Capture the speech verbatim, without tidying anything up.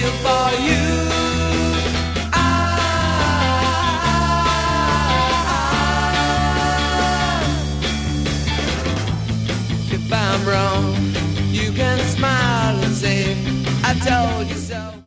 feel for you. If I'm wrong, you can smile and say, I told you so.